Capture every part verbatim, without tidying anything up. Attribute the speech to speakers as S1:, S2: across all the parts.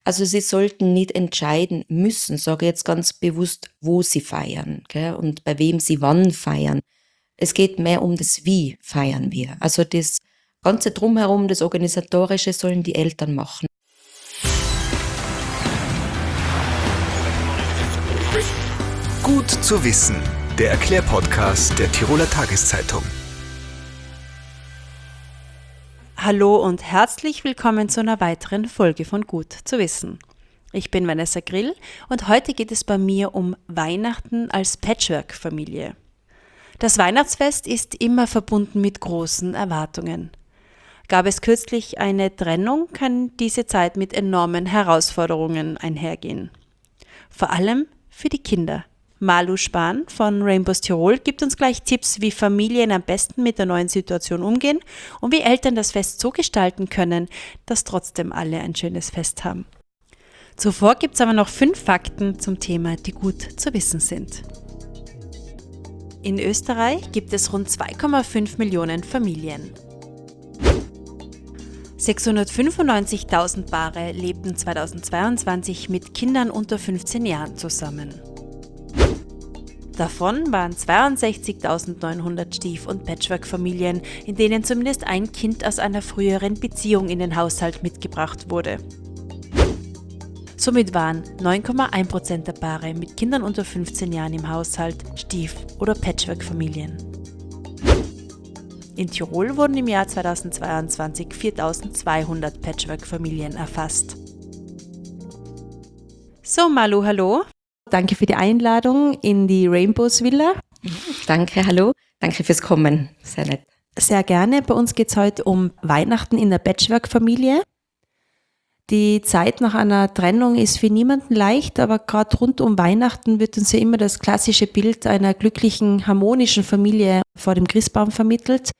S1: Also sie sollten nicht entscheiden müssen, sage ich jetzt ganz bewusst, wo sie feiern, gell, und bei wem sie wann feiern. Es geht mehr um das Wie feiern wir. Also das Ganze drumherum, das Organisatorische sollen die Eltern machen.
S2: Gut zu wissen, der Erklärpodcast der Tiroler Tageszeitung.
S3: Hallo und herzlich willkommen zu einer weiteren Folge von Gut zu wissen. Ich bin Vanessa Grill und heute geht es bei mir um Weihnachten als Patchwork-Familie. Das Weihnachtsfest ist immer verbunden mit großen Erwartungen. Gab es kürzlich eine Trennung, kann diese Zeit mit enormen Herausforderungen einhergehen. Vor allem für die Kinder. Malu Spahn von Rainbows Tirol gibt uns gleich Tipps, wie Familien am besten mit der neuen Situation umgehen und wie Eltern das Fest so gestalten können, dass trotzdem alle ein schönes Fest haben. Zuvor gibt es aber noch fünf Fakten zum Thema, die gut zu wissen sind. In Österreich gibt es rund zwei Komma fünf Millionen Familien. sechshundertfünfundneunzigtausend Paare lebten zweitausendzweiundzwanzig mit Kindern unter fünfzehn Jahren zusammen. Davon waren zweiundsechzigtausendneunhundert Stief- und Patchwork-Familien, in denen zumindest ein Kind aus einer früheren Beziehung in den Haushalt mitgebracht wurde. Somit waren neun Komma eins Prozent der Paare mit Kindern unter fünfzehn Jahren im Haushalt Stief- oder Patchwork-Familien. In Tirol wurden im Jahr zweitausendzweiundzwanzig viertausendzweihundert Patchwork-Familien erfasst. So, Malu, hallo. Danke für die Einladung in die Rainbows Villa.
S1: Danke, hallo. Danke fürs Kommen. Sehr nett.
S3: Sehr gerne. Bei uns geht es heute um Weihnachten in der Patchwork-Familie. Die Zeit nach einer Trennung ist für niemanden leicht, aber gerade rund um Weihnachten wird uns ja immer das klassische Bild einer glücklichen, harmonischen Familie vor dem Christbaum vermittelt.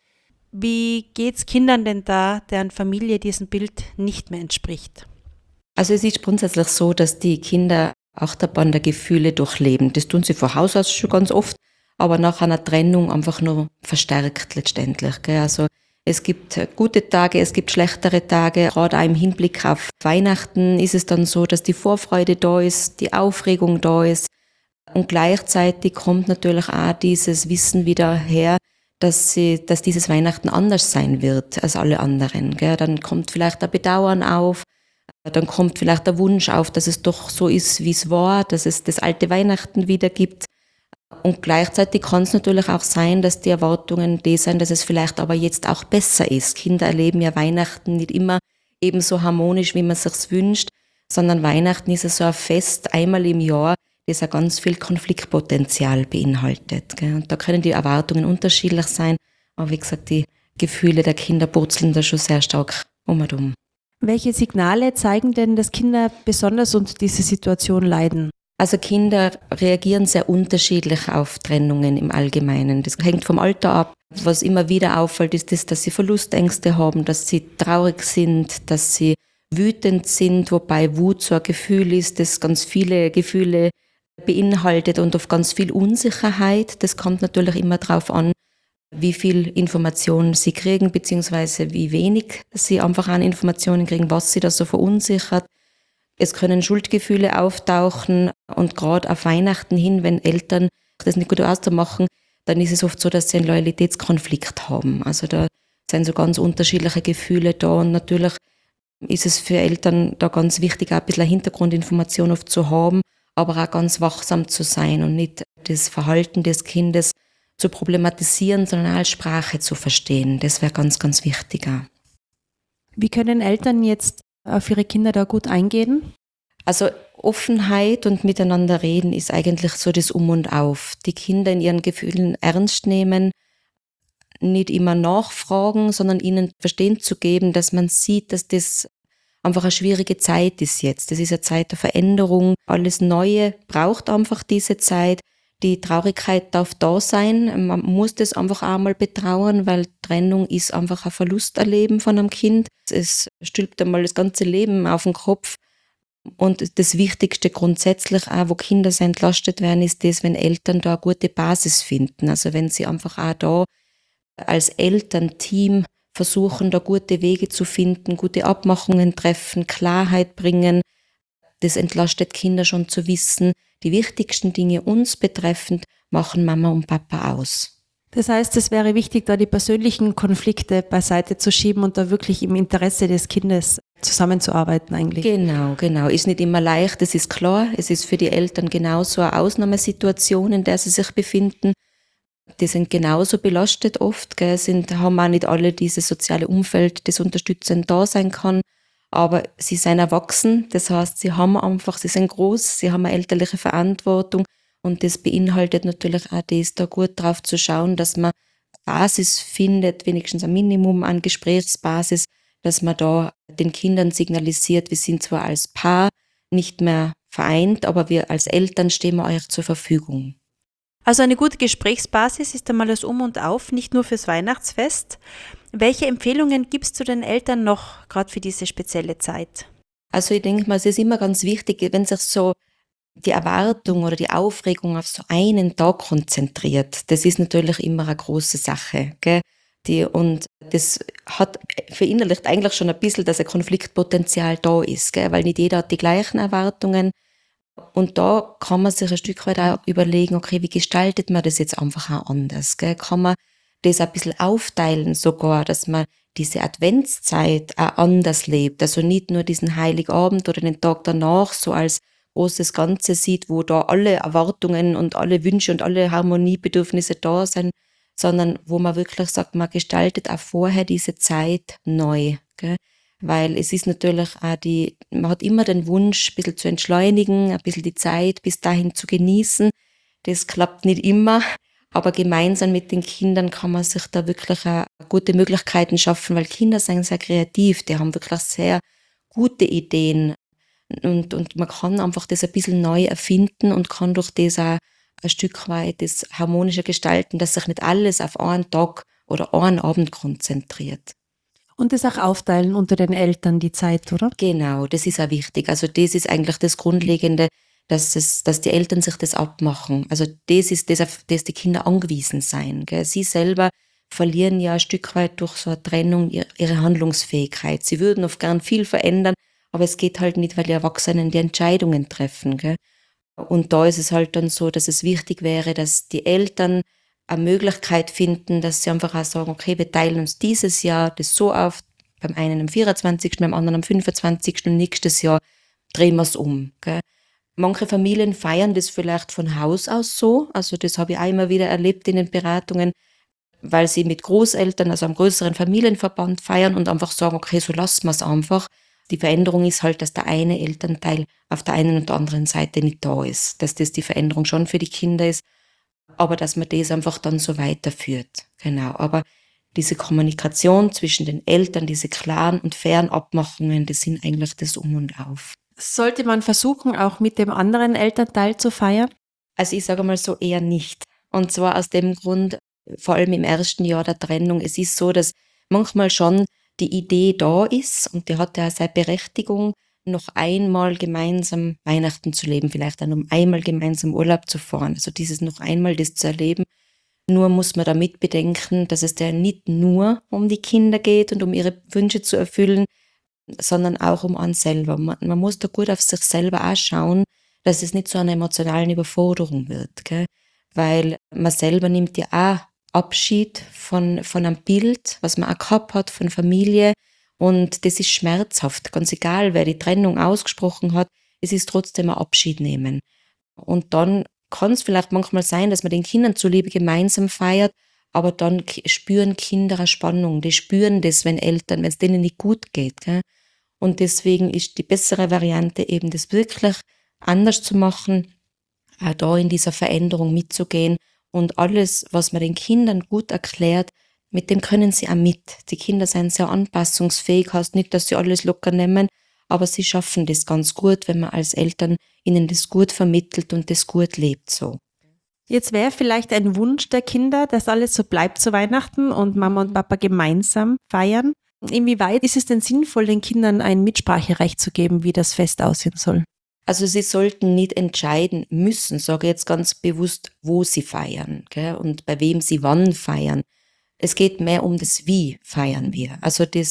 S3: Wie geht's Kindern denn da, deren Familie diesem Bild nicht mehr entspricht?
S1: Also es ist grundsätzlich so, dass die Kinder Achterbahn der Gefühle durchleben. Das tun sie von Haus aus schon ganz oft, aber nach einer Trennung einfach nur verstärkt letztendlich. Gell? Also es gibt gute Tage, es gibt schlechtere Tage. Gerade auch im Hinblick auf Weihnachten ist es dann so, dass die Vorfreude da ist, die Aufregung da ist. Und gleichzeitig kommt natürlich auch dieses Wissen wieder her, dass, sie, dass dieses Weihnachten anders sein wird als alle anderen. Gell? Dann kommt vielleicht ein Bedauern auf. Dann kommt vielleicht der Wunsch auf, dass es doch so ist, wie es war, dass es das alte Weihnachten wieder gibt. Und gleichzeitig kann es natürlich auch sein, dass die Erwartungen die sind, dass es vielleicht aber jetzt auch besser ist. Kinder erleben ja Weihnachten nicht immer ebenso harmonisch, wie man sich's wünscht, sondern Weihnachten ist ja so ein Fest einmal im Jahr, das ja ganz viel Konfliktpotenzial beinhaltet. Gell? Und da können die Erwartungen unterschiedlich sein, aber wie gesagt, die Gefühle der Kinder purzeln da schon sehr stark um und um.
S3: Welche Signale zeigen denn, dass Kinder besonders unter dieser Situation leiden?
S1: Also Kinder reagieren sehr unterschiedlich auf Trennungen im Allgemeinen. Das hängt vom Alter ab. Was immer wieder auffällt, ist das, dass sie Verlustängste haben, dass sie traurig sind, dass sie wütend sind, wobei Wut so ein Gefühl ist, das ganz viele Gefühle beinhaltet und auf ganz viel Unsicherheit. Das kommt natürlich immer darauf an, wie viel Informationen sie kriegen, beziehungsweise wie wenig sie einfach an Informationen kriegen, was sie da so verunsichert. Es können Schuldgefühle auftauchen und gerade auf Weihnachten hin, wenn Eltern das nicht gut ausmachen, dann ist es oft so, dass sie einen Loyalitätskonflikt haben. Also da sind so ganz unterschiedliche Gefühle da und natürlich ist es für Eltern da ganz wichtig, auch ein bisschen Hintergrundinformation oft zu haben, aber auch ganz wachsam zu sein und nicht das Verhalten des Kindes zu problematisieren, sondern als Sprache zu verstehen. Das wäre ganz, ganz wichtig auch.
S3: Wie können Eltern jetzt auf ihre Kinder da gut eingehen?
S1: Also Offenheit und miteinander reden ist eigentlich so das Um und Auf. Die Kinder in ihren Gefühlen ernst nehmen, nicht immer nachfragen, sondern ihnen verstehen zu geben, dass man sieht, dass das einfach eine schwierige Zeit ist jetzt. Das ist eine Zeit der Veränderung. Alles Neue braucht einfach diese Zeit. Die Traurigkeit darf da sein. Man muss das einfach auch mal betrauern, weil Trennung ist einfach ein Verlusterleben von einem Kind. Es stülpt einmal das ganze Leben auf den Kopf. Und das Wichtigste grundsätzlich auch, wo Kinder sehr entlastet werden, ist das, wenn Eltern da eine gute Basis finden. Also wenn sie einfach auch da als Elternteam versuchen, da gute Wege zu finden, gute Abmachungen treffen, Klarheit bringen, Das entlastet Kinder schon zu wissen, die wichtigsten Dinge uns betreffend machen Mama und Papa aus.
S3: Das heißt, es wäre wichtig, da die persönlichen Konflikte beiseite zu schieben und da wirklich im Interesse des Kindes zusammenzuarbeiten eigentlich.
S1: Genau, genau. Ist nicht immer leicht, das ist klar. Es ist für die Eltern genauso eine Ausnahmesituation, in der sie sich befinden. Die sind genauso belastet oft, gell, sind, haben auch nicht alle dieses soziale Umfeld, das unterstützend da sein kann. Aber sie sind erwachsen, das heißt, sie haben einfach, sie sind groß, sie haben eine elterliche Verantwortung. Und das beinhaltet natürlich auch das, da gut drauf zu schauen, dass man Basis findet, wenigstens ein Minimum an Gesprächsbasis, dass man da den Kindern signalisiert, wir sind zwar als Paar nicht mehr vereint, aber wir als Eltern stehen wir euch zur Verfügung.
S3: Also eine gute Gesprächsbasis ist einmal das Um und Auf, nicht nur fürs Weihnachtsfest. Welche Empfehlungen gibst du den Eltern noch, gerade für diese spezielle Zeit?
S1: Also ich denke mal, es ist immer ganz wichtig, wenn sich so die Erwartung oder die Aufregung auf so einen Tag konzentriert, das ist natürlich immer eine große Sache, gell? Die, und das hat verinnerlicht eigentlich schon ein bisschen, dass ein Konfliktpotenzial da ist, gell? Weil nicht jeder hat die gleichen Erwartungen. Und da kann man sich ein Stück weit auch überlegen, okay, wie gestaltet man das jetzt einfach auch anders, gell? Kann man das ein bisschen aufteilen sogar, dass man diese Adventszeit auch anders lebt, also nicht nur diesen Heiligabend oder den Tag danach so als großes Ganze sieht, wo da alle Erwartungen und alle Wünsche und alle Harmoniebedürfnisse da sind, sondern wo man wirklich sagt, man gestaltet auch vorher diese Zeit neu, gell? Weil es ist natürlich auch die, man hat immer den Wunsch, ein bisschen zu entschleunigen, ein bisschen die Zeit bis dahin zu genießen. Das klappt nicht immer, aber gemeinsam mit den Kindern kann man sich da wirklich auch gute Möglichkeiten schaffen, weil Kinder sind sehr kreativ, die haben wirklich sehr gute Ideen. Und, und man kann einfach das ein bisschen neu erfinden und kann durch das auch ein Stück weit das harmonische gestalten, dass sich nicht alles auf einen Tag oder einen Abend konzentriert.
S3: Und das auch aufteilen unter den Eltern, die Zeit, oder?
S1: Genau, das ist auch wichtig. Also das ist eigentlich das Grundlegende, dass, es, dass die Eltern sich das abmachen. Also das ist das, auf das die Kinder angewiesen sein. Gell? Sie selber verlieren ja ein Stück weit durch so eine Trennung ihre Handlungsfähigkeit. Sie würden oft gern viel verändern, aber es geht halt nicht, weil die Erwachsenen die Entscheidungen treffen. Gell? Und da ist es halt dann so, dass es wichtig wäre, dass die Eltern eine Möglichkeit finden, dass sie einfach auch sagen, okay, wir teilen uns dieses Jahr das so auf, beim einen am vierundzwanzigsten, beim anderen am fünfundzwanzigsten und nächstes Jahr drehen wir es um. Gell? Manche Familien feiern das vielleicht von Haus aus so, also das habe ich auch immer wieder erlebt in den Beratungen, weil sie mit Großeltern, also einem größeren Familienverband feiern und einfach sagen, okay, so lassen wir es einfach. Die Veränderung ist halt, dass der eine Elternteil auf der einen und der anderen Seite nicht da ist. Dass das die Veränderung schon für die Kinder ist, aber dass man das einfach dann so weiterführt. Genau. Aber diese Kommunikation zwischen den Eltern, diese klaren und fairen Abmachungen, das sind eigentlich das Um und Auf.
S3: Sollte man versuchen, auch mit dem anderen Elternteil zu feiern?
S1: Also ich sage mal so eher nicht. Und zwar aus dem Grund, vor allem im ersten Jahr der Trennung, es ist so, dass manchmal schon die Idee da ist und die hat ja seine Berechtigung, noch einmal gemeinsam Weihnachten zu leben, vielleicht dann um einmal gemeinsam Urlaub zu fahren. Also dieses noch einmal das zu erleben. Nur muss man damit bedenken, dass es ja nicht nur um die Kinder geht und um ihre Wünsche zu erfüllen, sondern auch um einen selber. Man, man muss da gut auf sich selber auch schauen, dass es nicht so eine emotionale Überforderung wird, gell? Weil man selber nimmt ja auch Abschied von, von einem Bild, was man auch gehabt hat, von Familie. Und das ist schmerzhaft, ganz egal, wer die Trennung ausgesprochen hat, es ist trotzdem ein Abschied nehmen. Und dann kann es vielleicht manchmal sein, dass man den Kindern zuliebe gemeinsam feiert, aber dann spüren Kinder eine Spannung. Die spüren das, wenn Eltern, wenn es denen nicht gut geht. Gell? Und deswegen ist die bessere Variante eben, das wirklich anders zu machen, auch da in dieser Veränderung mitzugehen. Und alles, was man den Kindern gut erklärt, mit dem können sie auch mit. Die Kinder sind sehr anpassungsfähig, heißt nicht, dass sie alles locker nehmen, aber sie schaffen das ganz gut, wenn man als Eltern ihnen das gut vermittelt und das gut lebt so.
S3: Jetzt wäre vielleicht ein Wunsch der Kinder, dass alles so bleibt zu Weihnachten und Mama und Papa gemeinsam feiern. Inwieweit ist es denn sinnvoll, den Kindern ein Mitspracherecht zu geben, wie das Fest aussehen soll?
S1: Also sie sollten nicht entscheiden müssen, sage ich jetzt ganz bewusst, wo sie feiern, gell, und bei wem sie wann feiern. Es geht mehr um das Wie feiern wir. Also das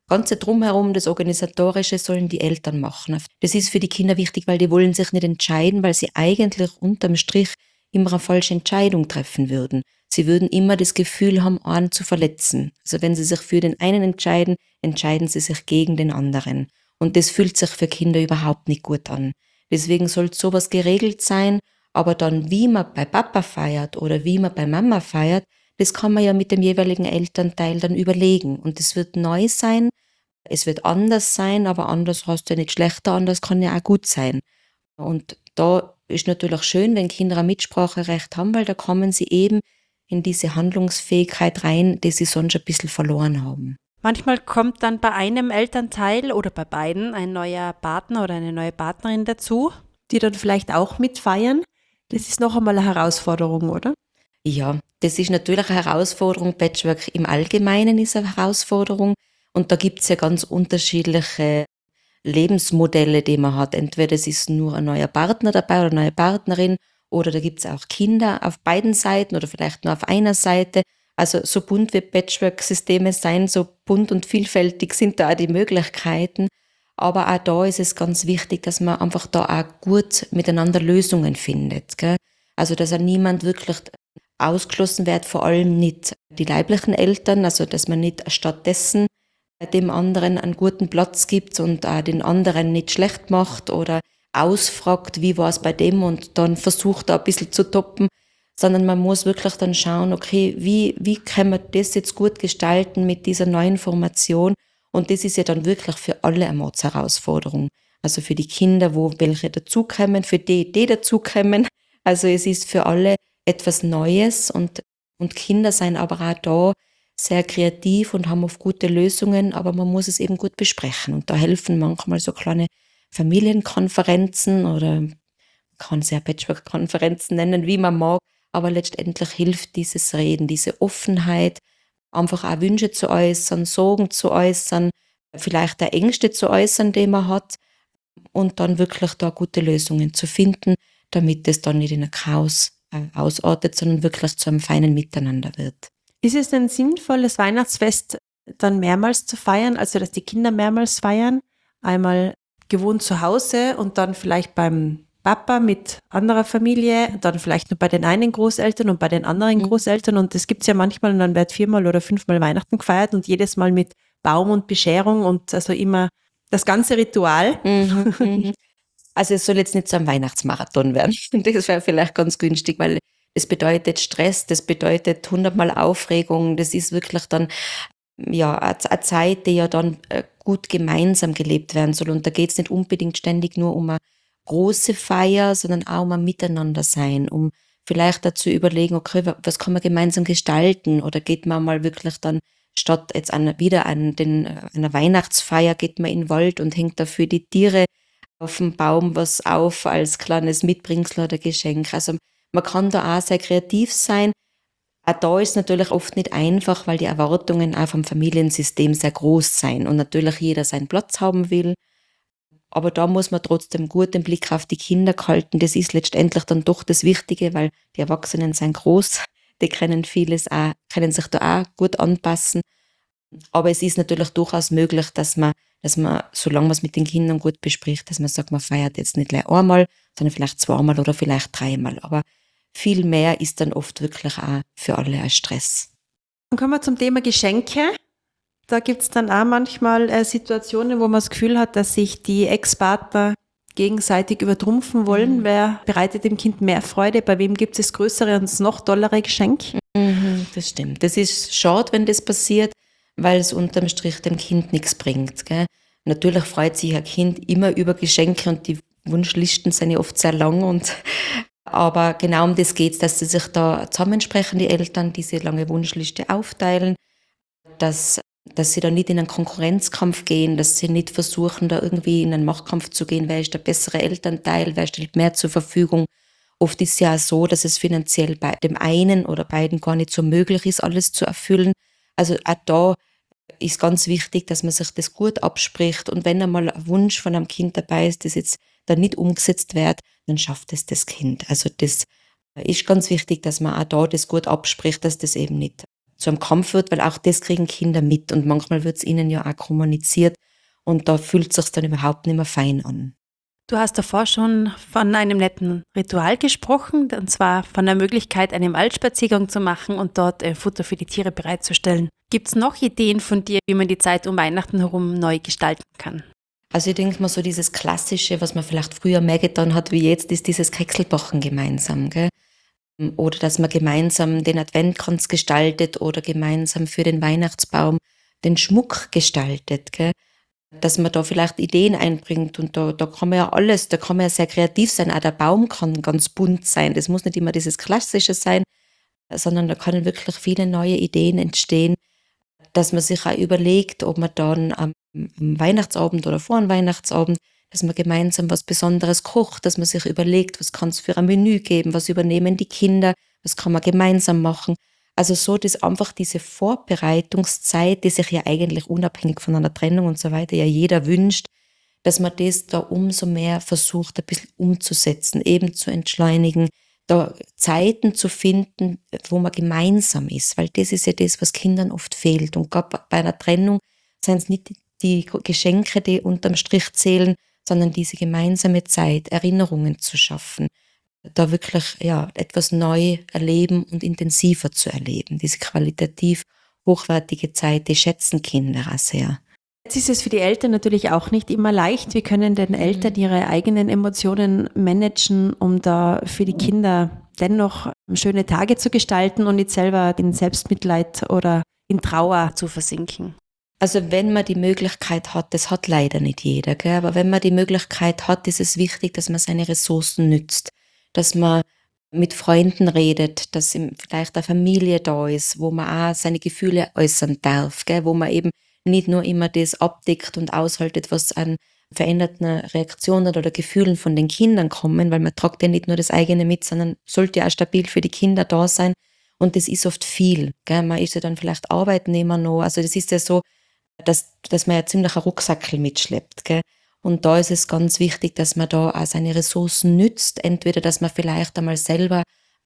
S1: ganze Drumherum, das Organisatorische sollen die Eltern machen. Das ist für die Kinder wichtig, weil die wollen sich nicht entscheiden, weil sie eigentlich unterm Strich immer eine falsche Entscheidung treffen würden. Sie würden immer das Gefühl haben, einen zu verletzen. Also wenn sie sich für den einen entscheiden, entscheiden sie sich gegen den anderen. Und das fühlt sich für Kinder überhaupt nicht gut an. Deswegen soll sowas geregelt sein, aber dann, wie man bei Papa feiert oder wie man bei Mama feiert, das kann man ja mit dem jeweiligen Elternteil dann überlegen. Und es wird neu sein, es wird anders sein, aber anders hast du ja nicht schlechter, anders kann ja auch gut sein. Und da ist natürlich schön, wenn Kinder ein Mitspracherecht haben, weil da kommen sie eben in diese Handlungsfähigkeit rein, die sie sonst ein bisschen verloren haben.
S3: Manchmal kommt dann bei einem Elternteil oder bei beiden ein neuer Partner oder eine neue Partnerin dazu, die dann vielleicht auch mitfeiern. Das ist noch einmal eine Herausforderung, oder?
S1: Ja, das ist natürlich eine Herausforderung. Patchwork im Allgemeinen ist eine Herausforderung. Und da gibt's ja ganz unterschiedliche Lebensmodelle, die man hat. Entweder es ist nur ein neuer Partner dabei oder eine neue Partnerin, oder da gibt's auch Kinder auf beiden Seiten oder vielleicht nur auf einer Seite. Also so bunt wie Patchwork-Systeme sein, so bunt und vielfältig sind da auch die Möglichkeiten. Aber auch da ist es ganz wichtig, dass man einfach da auch gut miteinander Lösungen findet. Gell? Also dass auch niemand wirklich ausgeschlossen wird, vor allem nicht die leiblichen Eltern, also dass man nicht stattdessen dem anderen einen guten Platz gibt und auch den anderen nicht schlecht macht oder ausfragt, wie war es bei dem und dann versucht da ein bisschen zu toppen, sondern man muss wirklich dann schauen, okay, wie, wie können wir das jetzt gut gestalten mit dieser neuen Formation, und das ist ja dann wirklich für alle eine Herausforderung. Also für die Kinder, wo welche dazukommen, für die, die dazukommen. Also es ist für alle etwas Neues und, und Kinder sind aber auch da sehr kreativ und haben oft gute Lösungen, aber man muss es eben gut besprechen. Und da helfen manchmal so kleine Familienkonferenzen oder man kann es ja Patchwork-Konferenzen nennen, wie man mag, aber letztendlich hilft dieses Reden, diese Offenheit, einfach auch Wünsche zu äußern, Sorgen zu äußern, vielleicht auch Ängste zu äußern, die man hat, und dann wirklich da gute Lösungen zu finden, damit es dann nicht in ein Chaos äh, ausartet, sondern wirklich zu einem feinen Miteinander wird.
S3: Ist es denn sinnvoll, das Weihnachtsfest dann mehrmals zu feiern, also dass die Kinder mehrmals feiern? Einmal gewohnt zu Hause und dann vielleicht beim Papa mit anderer Familie, dann vielleicht nur bei den einen Großeltern und bei den anderen Großeltern, und das gibt's ja manchmal, und dann wird viermal oder fünfmal Weihnachten gefeiert und jedes Mal mit Baum und Bescherung und also immer das ganze Ritual.
S1: Mhm, mhm. Also es soll jetzt nicht so ein Weihnachtsmarathon werden. Das wäre vielleicht ganz günstig, weil das bedeutet Stress, das bedeutet hundertmal Aufregung, das ist wirklich dann ja eine Zeit, die ja dann gut gemeinsam gelebt werden soll. Und da geht es nicht unbedingt ständig nur um eine große Feier, sondern auch um ein Miteinander sein, um vielleicht dazu überlegen, okay, was kann man gemeinsam gestalten, oder geht man mal wirklich dann statt jetzt an, wieder an den, einer Weihnachtsfeier, geht man in den Wald und hängt dafür die Tiere auf dem Baum was auf als kleines Mitbringsel oder Geschenk. Also man kann da auch sehr kreativ sein. Auch da ist es natürlich oft nicht einfach, weil die Erwartungen auch vom Familiensystem sehr groß sein und natürlich jeder seinen Platz haben will. Aber da muss man trotzdem gut den Blick auf die Kinder halten. Das ist letztendlich dann doch das Wichtige, weil die Erwachsenen sind groß, die können vieles auch, können sich da auch gut anpassen. Aber es ist natürlich durchaus möglich, dass man, dass man, solange man es mit den Kindern gut bespricht, dass man sagt, man feiert jetzt nicht gleich einmal, sondern vielleicht zweimal oder vielleicht dreimal. Aber viel mehr ist dann oft wirklich auch für alle ein Stress.
S3: Dann kommen wir zum Thema Geschenke. Da gibt es dann auch manchmal äh, Situationen, wo man das Gefühl hat, dass sich die Ex-Partner gegenseitig übertrumpfen wollen. Mhm. Wer bereitet dem Kind mehr Freude? Bei wem gibt es das größere und das noch tollere Geschenk?
S1: Mhm, das stimmt. Das ist schade, wenn das passiert, weil es unterm Strich dem Kind nichts bringt. Gell? Natürlich freut sich ein Kind immer über Geschenke und die Wunschlisten sind ja oft sehr lang. Und aber genau um das geht es, dass sie sich da zusammensprechen, die Eltern, diese lange Wunschliste aufteilen, dass dass sie da nicht in einen Konkurrenzkampf gehen, dass sie nicht versuchen, da irgendwie in einen Machtkampf zu gehen, wer ist der bessere Elternteil, wer stellt mehr zur Verfügung. Oft ist es ja auch so, dass es finanziell bei dem einen oder beiden gar nicht so möglich ist, alles zu erfüllen. Also auch da ist ganz wichtig, dass man sich das gut abspricht, und wenn einmal ein Wunsch von einem Kind dabei ist, das jetzt da nicht umgesetzt wird, dann schafft es das Kind. Also das ist ganz wichtig, dass man auch da das gut abspricht, dass das eben nicht zu einem Kampf wird, weil auch das kriegen Kinder mit und manchmal wird es ihnen ja auch kommuniziert und da fühlt es sich dann überhaupt nicht mehr fein an.
S3: Du hast davor schon von einem netten Ritual gesprochen, und zwar von der Möglichkeit, einen Waldspaziergang zu machen und dort äh, Futter für die Tiere bereitzustellen. Gibt es noch Ideen von dir, wie man die Zeit um Weihnachten herum neu gestalten kann?
S1: Also ich denke mal so dieses Klassische, was man vielleicht früher mehr getan hat wie jetzt, ist dieses Kekselbacken gemeinsam, gell? Oder dass man gemeinsam den Adventkranz gestaltet oder gemeinsam für den Weihnachtsbaum den Schmuck gestaltet, gell? Dass man da vielleicht Ideen einbringt und da, da kann man ja alles, da kann man ja sehr kreativ sein, auch der Baum kann ganz bunt sein, das muss nicht immer dieses Klassische sein, sondern da können wirklich viele neue Ideen entstehen, dass man sich auch überlegt, ob man dann am, am Weihnachtsabend oder vor dem Weihnachtsabend, dass man gemeinsam was Besonderes kocht, dass man sich überlegt, was kann es für ein Menü geben, was übernehmen die Kinder, was kann man gemeinsam machen. Also so, dass einfach diese Vorbereitungszeit, die sich ja eigentlich unabhängig von einer Trennung und so weiter ja jeder wünscht, dass man das da umso mehr versucht, ein bisschen umzusetzen, eben zu entschleunigen, da Zeiten zu finden, wo man gemeinsam ist, weil das ist ja das, was Kindern oft fehlt. Und gerade bei einer Trennung sind es nicht die Geschenke, die unterm Strich zählen, sondern diese gemeinsame Zeit, Erinnerungen zu schaffen, da wirklich ja etwas neu erleben und intensiver zu erleben. Diese qualitativ hochwertige Zeit, die schätzen Kinder auch sehr.
S3: Jetzt ist es für die Eltern natürlich auch nicht immer leicht. Wie können denn Eltern ihre eigenen Emotionen managen, um da für die Kinder dennoch schöne Tage zu gestalten und nicht selber in Selbstmitleid oder in Trauer zu versinken?
S1: Also wenn man die Möglichkeit hat, das hat leider nicht jeder, gell? Aber wenn man die Möglichkeit hat, ist es wichtig, dass man seine Ressourcen nützt, dass man mit Freunden redet, dass vielleicht eine Familie da ist, wo man auch seine Gefühle äußern darf, gell? Wo man eben nicht nur immer das abdeckt und aushaltet, was an veränderten Reaktionen oder Gefühlen von den Kindern kommen, weil man tragt ja nicht nur das eigene mit, sondern sollte ja auch stabil für die Kinder da sein. Und das ist oft viel, gell? Man ist ja dann vielleicht Arbeitnehmer noch, also das ist ja so, dass, dass man ja ziemlich einen Rucksackel mitschleppt, gell? Und da ist es ganz wichtig, dass man da auch seine Ressourcen nützt. Entweder, dass man vielleicht einmal selber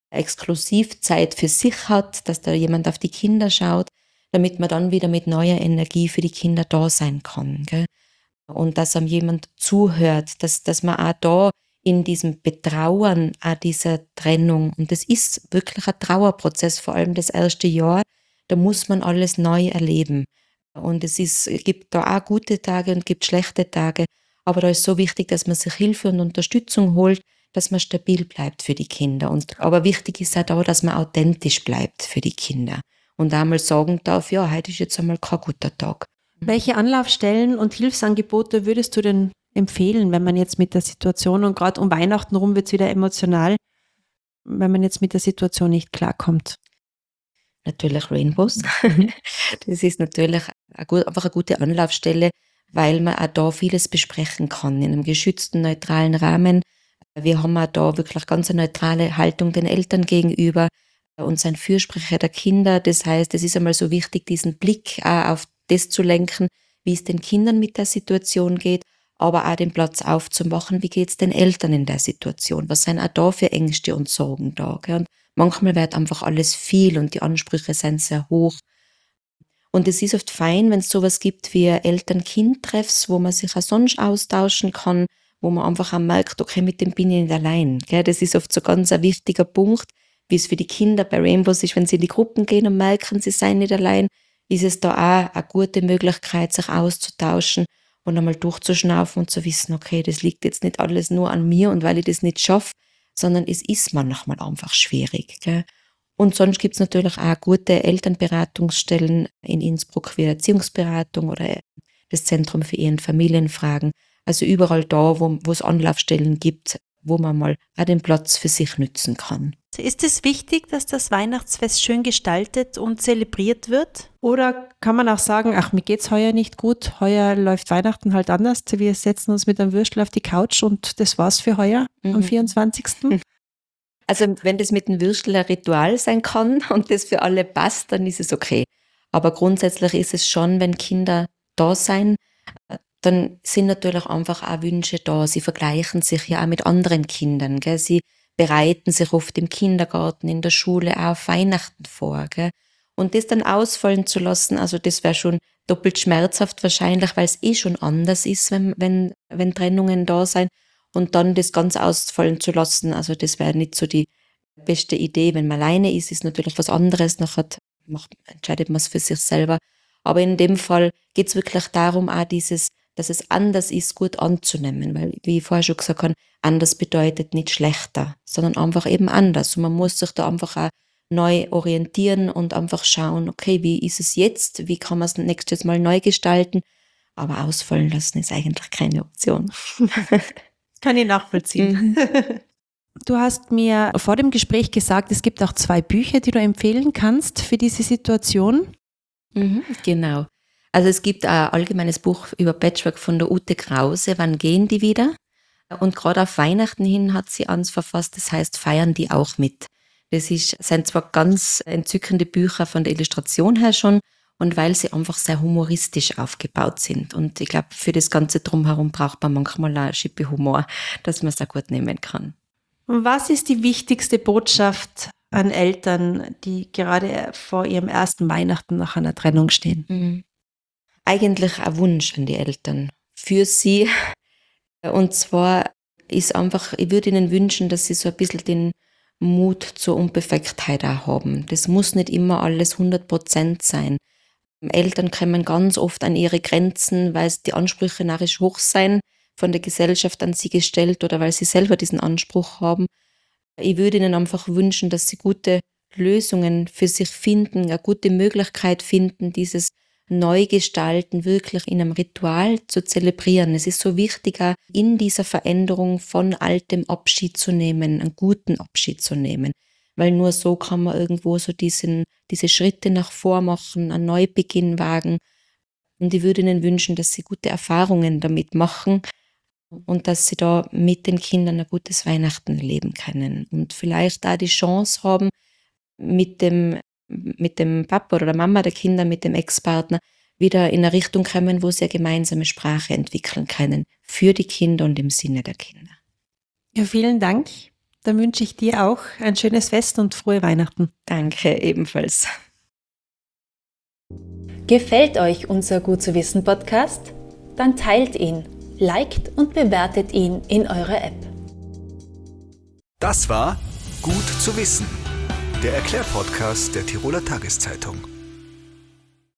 S1: Exklusivzeit für sich hat, dass da jemand auf die Kinder schaut, damit man dann wieder mit neuer Energie für die Kinder da sein kann, gell? Und dass einem jemand zuhört, dass, dass man auch da in diesem Betrauern auch dieser Trennung, und das ist wirklich ein Trauerprozess, vor allem das erste Jahr, da muss man alles neu erleben. Und es ist, es gibt da auch gute Tage und gibt schlechte Tage. Aber da ist so wichtig, dass man sich Hilfe und Unterstützung holt, dass man stabil bleibt für die Kinder. Und, aber wichtig ist auch da, dass man authentisch bleibt für die Kinder. Und einmal sagen darf, ja, heute ist jetzt einmal kein guter Tag.
S3: Welche Anlaufstellen und Hilfsangebote würdest du denn empfehlen, wenn man jetzt mit der Situation, und gerade um Weihnachten rum wird es wieder emotional, wenn man jetzt mit der Situation nicht klarkommt?
S1: Natürlich Rainbows. Das ist natürlich eine gut, einfach eine gute Anlaufstelle, weil man auch da vieles besprechen kann in einem geschützten, neutralen Rahmen. Wir haben auch da wirklich ganz eine neutrale Haltung den Eltern gegenüber und sind Fürsprecher der Kinder. Das heißt, es ist einmal so wichtig, diesen Blick auch auf das zu lenken, wie es den Kindern mit der Situation geht, aber auch den Platz aufzumachen, wie geht es den Eltern in der Situation, was sind auch da für Ängste und Sorgen da. Gell? Und manchmal wird einfach alles viel und die Ansprüche sind sehr hoch. Und es ist oft fein, wenn es sowas gibt wie Eltern-Kind-Treffs, wo man sich auch sonst austauschen kann, wo man einfach auch merkt, okay, mit dem bin ich nicht allein. Gell? Das ist oft so ganz ein wichtiger Punkt, wie es für die Kinder bei Rainbows ist, wenn sie in die Gruppen gehen und merken, sie seien nicht allein, ist es da auch eine gute Möglichkeit, sich auszutauschen und einmal durchzuschnaufen und zu wissen, okay, das liegt jetzt nicht alles nur an mir und weil ich das nicht schaffe, sondern es ist manchmal einfach schwierig. Gell? Und sonst gibt es natürlich auch gute Elternberatungsstellen in Innsbruck wie Erziehungsberatung oder das Zentrum für Ehe- und Familienfragen. Also überall da, wo, wo es Anlaufstellen gibt, wo man mal auch den Platz für sich nützen kann.
S3: Ist es wichtig, dass das Weihnachtsfest schön gestaltet und zelebriert wird? Oder kann man auch sagen, ach, mir geht's heuer nicht gut, heuer läuft Weihnachten halt anders, wir setzen uns mit einem Würstel auf die Couch und das war's für heuer mhm. am vierundzwanzigsten
S1: Also wenn das mit dem Würstel ein Ritual sein kann und das für alle passt, dann ist es okay. Aber grundsätzlich ist es schon, wenn Kinder da sein, dann sind natürlich einfach auch Wünsche da. Sie vergleichen sich ja auch mit anderen Kindern, gell? Sie bereiten sich oft im Kindergarten, in der Schule auch auf Weihnachten vor, gell? Und das dann ausfallen zu lassen, also das wäre schon doppelt schmerzhaft wahrscheinlich, weil es eh schon anders ist, wenn, wenn, wenn Trennungen da sind. Und dann das ganz ausfallen zu lassen, also das wäre nicht so die beste Idee. Wenn man alleine ist, ist natürlich was anderes, nachher macht, entscheidet man es für sich selber. Aber in dem Fall geht es wirklich darum, auch dieses, dass es anders ist, gut anzunehmen. Weil, wie ich vorher schon gesagt habe, anders bedeutet nicht schlechter, sondern einfach eben anders. Und man muss sich da einfach auch neu orientieren und einfach schauen, okay, wie ist es jetzt? Wie kann man es nächstes Mal neu gestalten? Aber ausfallen lassen ist eigentlich keine Option.
S3: Kann ich nachvollziehen. Du hast mir vor dem Gespräch gesagt, es gibt auch zwei Bücher, die du empfehlen kannst für diese Situation.
S1: Mhm, genau. Also es gibt ein allgemeines Buch über Patchwork von der Ute Krause, Wann gehen die wieder? Und gerade auf Weihnachten hin hat sie eins verfasst, das heißt Feiern die auch mit. Das ist, sind zwar ganz entzückende Bücher von der Illustration her schon, und weil sie einfach sehr humoristisch aufgebaut sind. Und ich glaube, für das Ganze Drumherum braucht man manchmal eine Schippe Humor, dass man es auch gut nehmen kann.
S3: Was ist die wichtigste Botschaft an Eltern, die gerade vor ihrem ersten Weihnachten nach einer Trennung stehen?
S1: Mhm. Eigentlich ein Wunsch an die Eltern für sie. Und zwar ist einfach, ich würde ihnen wünschen, dass sie so ein bisschen den Mut zur Unperfektheit auch haben. Das muss nicht immer alles hundert Prozent sein. Eltern kommen ganz oft an ihre Grenzen, weil die Ansprüche narrisch hoch sein, von der Gesellschaft an sie gestellt oder weil sie selber diesen Anspruch haben. Ich würde ihnen einfach wünschen, dass sie gute Lösungen für sich finden, eine gute Möglichkeit finden, dieses Neugestalten wirklich in einem Ritual zu zelebrieren. Es ist so wichtig, auch in dieser Veränderung von Altem Abschied zu nehmen, einen guten Abschied zu nehmen. Weil nur so kann man irgendwo so diesen, diese Schritte nach vor machen, einen Neubeginn wagen. Und ich würde ihnen wünschen, dass sie gute Erfahrungen damit machen und dass sie da mit den Kindern ein gutes Weihnachten erleben können. Und vielleicht auch die Chance haben, mit dem, mit dem Papa oder der Mama der Kinder, mit dem Ex-Partner, wieder in eine Richtung kommen, wo sie eine gemeinsame Sprache entwickeln können. Für die Kinder und im Sinne der Kinder.
S3: Ja, vielen Dank. Dann wünsche ich dir auch ein schönes Fest und frohe Weihnachten.
S1: Danke, ebenfalls.
S4: Gefällt euch unser Gut zu wissen Podcast? Dann teilt ihn, liked und bewertet ihn in eurer App.
S2: Das war Gut zu wissen, der Erklärpodcast der Tiroler Tageszeitung.